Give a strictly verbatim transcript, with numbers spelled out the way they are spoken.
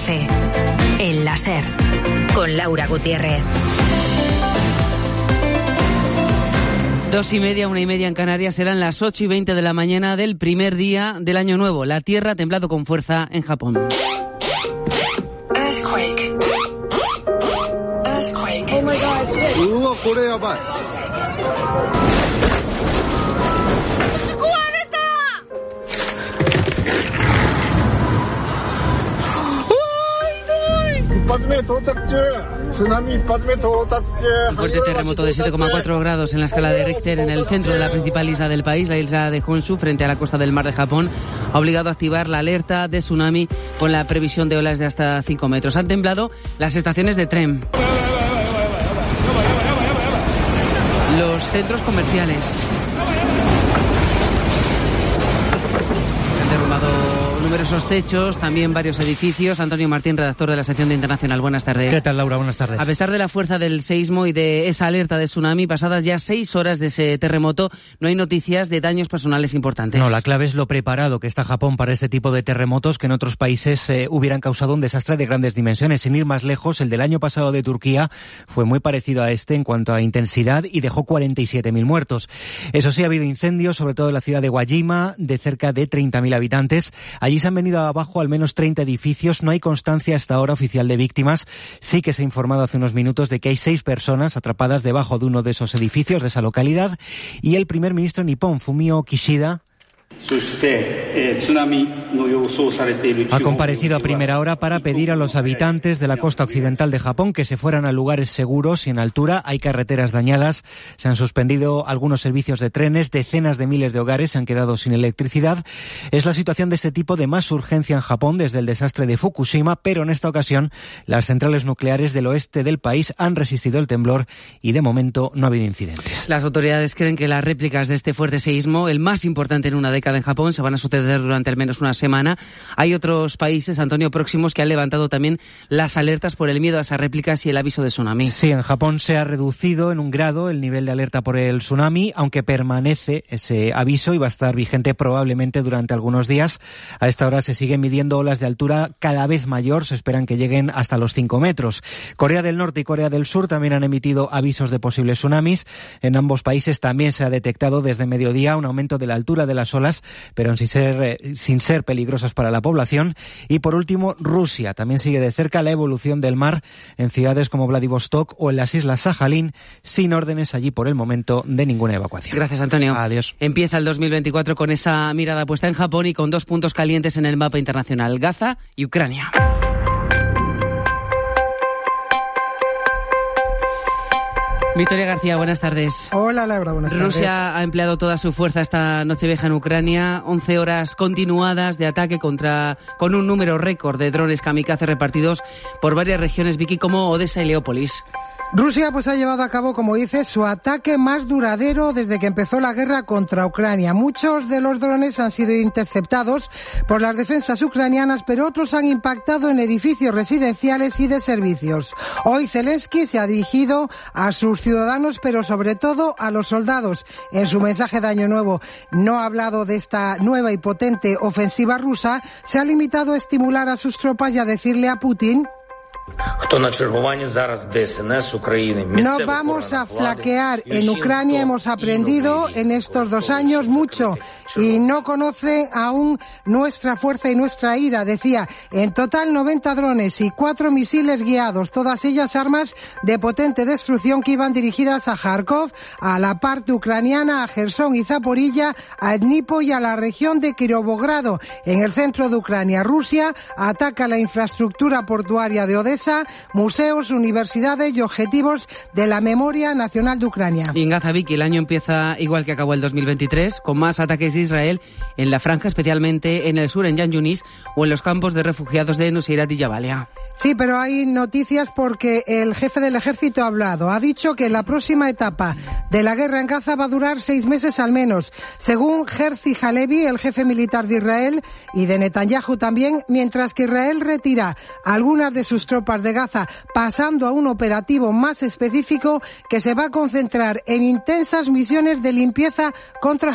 doce. El láser. Con Laura Gutiérrez. Dos y media, una y media en Canarias, serán las ocho y veinte de la mañana del primer día del año nuevo. La tierra ha temblado con fuerza en Japón. Earthquake. Earthquake. Oh my God. Un fuerte terremoto de siete coma cuatro grados en la escala de Richter en el centro de la principal isla del país, la isla de Honshu, frente a la costa del mar de Japón, ha obligado a activar la alerta de tsunami con la previsión de olas de hasta cinco metros. Han temblado las estaciones de tren, los centros comerciales. Han derrumbado numerosos techos, también varios edificios. Antonio Martín, redactor de la sección de Internacional. Buenas tardes. ¿Qué tal, Laura? Buenas tardes. A pesar de la fuerza del seísmo y de esa alerta de tsunami, pasadas ya seis horas de ese terremoto, no hay noticias de daños personales importantes. No, la clave es lo preparado que está Japón para este tipo de terremotos que en otros países eh, hubieran causado un desastre de grandes dimensiones. Sin ir más lejos, el del año pasado de Turquía fue muy parecido a este en cuanto a intensidad y dejó cuarenta y siete mil muertos. Eso sí, ha habido incendios, sobre todo en la ciudad de Wajima, de cerca de treinta mil habitantes. Allí se han venido abajo al menos treinta edificios. No hay constancia hasta ahora oficial de víctimas. Sí que se ha informado hace unos minutos de que hay seis personas atrapadas debajo de uno de esos edificios de esa localidad. Y el primer ministro nipón, Fumio Kishida, ha comparecido a primera hora para pedir a los habitantes de la costa occidental de Japón que se fueran a lugares seguros y en altura. Hay carreteras dañadas, se han suspendido algunos servicios de trenes, decenas de miles de hogares se han quedado sin electricidad. Es la situación de este tipo de más urgencia en Japón desde el desastre de Fukushima, pero en esta ocasión las centrales nucleares del oeste del país han resistido el temblor y de momento no ha habido incidentes. Las autoridades creen que las réplicas de este fuerte seísmo, el más importante en una década en Japón, se van a suceder durante al menos una semana. Hay otros países, Antonio, próximos que han levantado también las alertas por el miedo a esas réplicas y el aviso de tsunami. Sí, en Japón se ha reducido en un grado el nivel de alerta por el tsunami, aunque permanece ese aviso y va a estar vigente probablemente durante algunos días. A esta hora se siguen midiendo olas de altura cada vez mayor, se esperan que lleguen hasta los cinco metros. Corea del Norte y Corea del Sur también han emitido avisos de posibles tsunamis. En ambos países también se ha detectado desde mediodía un aumento de la altura de las olas, pero sin ser, eh, sin ser peligrosas para la población. Y por último, Rusia también sigue de cerca la evolución del mar en ciudades como Vladivostok o en las islas Sajalín, sin órdenes allí por el momento de ninguna evacuación. Gracias, Antonio. Adiós. Empieza el dos mil veinticuatro con esa mirada puesta en Japón y con dos puntos calientes en el mapa internacional: Gaza y Ucrania. Victoria García, buenas tardes. Hola, Laura, buenas tardes. Rusia ha empleado toda su fuerza esta Nochevieja en Ucrania, once horas continuadas de ataque contra con un número récord de drones kamikaze repartidos por varias regiones, Vicky, como Odessa y Leópolis. Rusia pues ha llevado a cabo, como dices, su ataque más duradero desde que empezó la guerra contra Ucrania. Muchos de los drones han sido interceptados por las defensas ucranianas, pero otros han impactado en edificios residenciales y de servicios. Hoy Zelensky se ha dirigido a sus ciudadanos, pero sobre todo a los soldados. En su mensaje de Año Nuevo no ha hablado de esta nueva y potente ofensiva rusa, se ha limitado a estimular a sus tropas y a decirle a Putin: no vamos a flaquear. En Ucrania hemos aprendido en estos dos años mucho y no conocen aún nuestra fuerza y nuestra ira, decía. En total noventa drones y cuatro misiles guiados, todas ellas armas de potente destrucción que iban dirigidas a Kharkov, a la parte ucraniana, a Jersón y Zaporilla, a Dnipro y a la región de Kirovogrado, en el centro de Ucrania. Rusia ataca la infraestructura portuaria de Odessa, museos, universidades y objetivos de la memoria nacional de Ucrania. Y en Gaza, Vicky, el año empieza igual que acabó el dos mil veintitrés, con más ataques de Israel en la franja, especialmente en el sur, en Yan Yunis, o en los campos de refugiados de Nuseirat y Jabalia. Sí, pero hay noticias porque el jefe del ejército ha hablado. Ha dicho que la próxima etapa de la guerra en Gaza va a durar seis meses al menos. Según Herzi Halevi, el jefe militar de Israel, y de Netanyahu también, mientras que Israel retira algunas de sus tropas de Gaza, pasando a un operativo más específico que se va a concentrar en intensas misiones de limpieza contra